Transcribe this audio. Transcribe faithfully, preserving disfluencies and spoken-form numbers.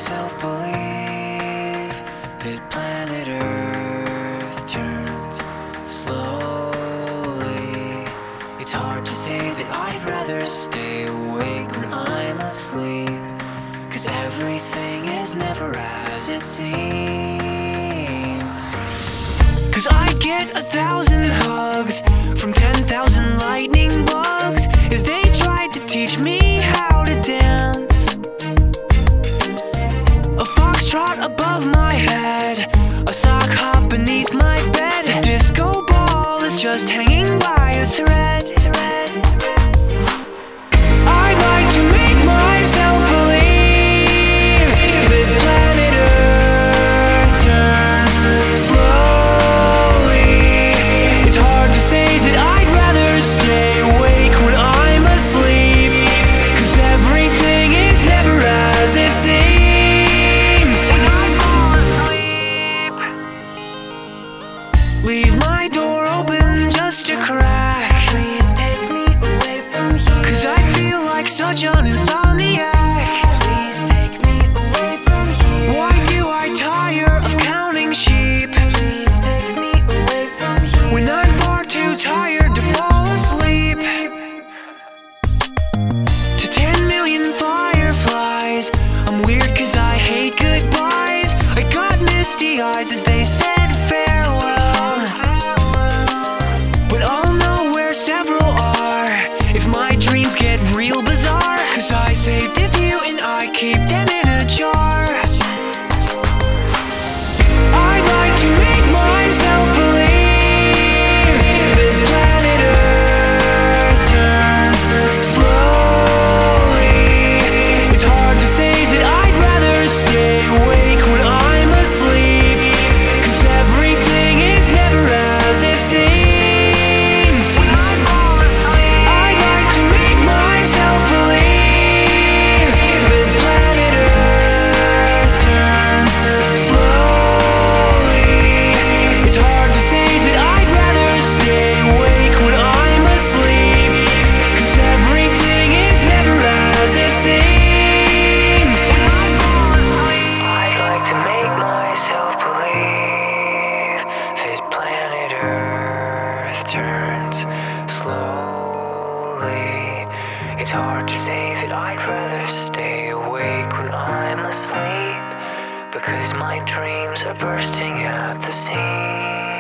myself believe that planet Earth turns slowly. It's hard to say that I'd rather stay awake when I'm asleep, 'cause everything is never as it seems. 'Cause I get a thousand hugs from ten thousand lightning bugs as they tried to teach me how to dance. A foxtrot above my head, a sock hop beneath my bed. A disco ball is just hanging by a thread. I like to make myself believe that planet Earth turns slowly. It's hard to say that I'd rather stay awake when I'm asleep, 'cause everything is never as it seems. Leave my door open just a crack. Please take me away from here, 'cause I feel like such an insomniac. Please take me away from here. Why do I tire of counting sheep? Please take me away from here, when I'm far too tired to fall asleep. To ten million fireflies, I'm weird 'cause I hate goodbyes. I got misty eyes as they said farewell, but I'll know where several are if my dreams get real bizarre, 'cause I saved a few and I keep them in a jar. I like to make myself believe that planet Earth turns slowly. It's hard to say that I'd rather stay awake when I'm asleep, 'cause everything is never as it seems. I like to make myself believe that planet Earth turns slowly. It's hard to say that I'd rather stay awake when I'm asleep, 'cause everything is never as it seems. I'd like to make myself believe that planet Earth turns slowly. It's hard to say that I'd rather stay awake when I'm asleep, because my dreams are bursting at the seams.